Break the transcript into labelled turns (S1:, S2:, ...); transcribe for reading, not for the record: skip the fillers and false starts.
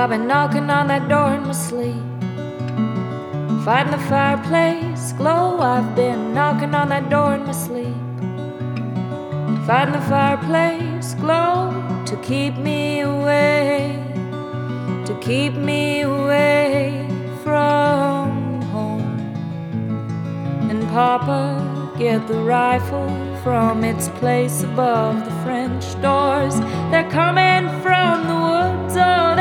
S1: I've been knocking on that door in my sleep, fighting the fireplace glow. I've been knocking on that door in my sleep, fighting the fireplace glow to keep me away, to keep me away from home. And Papa, get the rifle from its place above the French doors. They're coming from the woods. Oh,